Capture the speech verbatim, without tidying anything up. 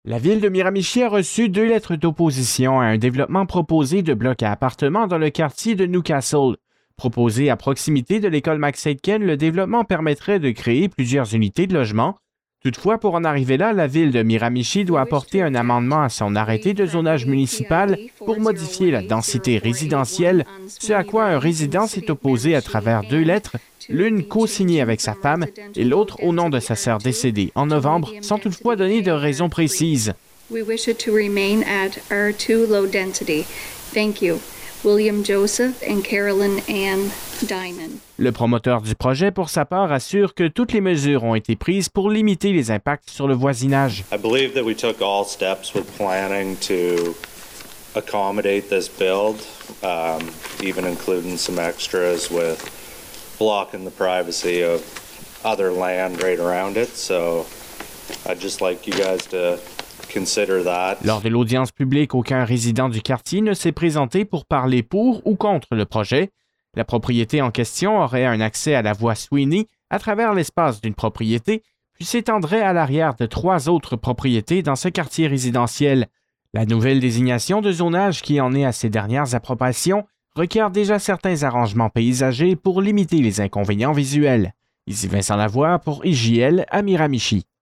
La ville de Miramichi a reçu deux lettres d'opposition à un développement proposé de blocs à appartements dans le quartier de Newcastle. Proposé à proximité de l'école Max Aitken, le développement permettrait de créer plusieurs unités de logement. Toutefois, pour en arriver là, la ville de Miramichi doit apporter un amendement à son arrêté de zonage municipal pour modifier la densité résidentielle, ce à quoi un résident s'est opposé à travers deux lettres, l'une co-signée avec sa femme et l'autre au nom de sa sœur décédée en novembre, sans toutefois donner de raison précise. We wish it to remain at R two low density. Thank you. William Joseph and Carolyn Ann Diamond. Le promoteur du projet, pour sa part, assure que toutes les mesures ont été prises pour limiter les impacts sur le voisinage. I believe that we took all steps with planning to accommodate this build, um, even including some extras with blocking the privacy of other land right around it. So I'd just like you guys to consider that. Lors de l'audience publique, aucun résident du quartier ne s'est présenté pour parler pour ou contre le projet. La propriété en question aurait un accès à la voie Sweeney à travers l'espace d'une propriété, puis s'étendrait à l'arrière de trois autres propriétés dans ce quartier résidentiel. La nouvelle désignation de zonage qui en est à ses dernières approbations requiert déjà certains arrangements paysagers pour limiter les inconvénients visuels. Ici Vincent Lavoie pour I J L à Miramichi.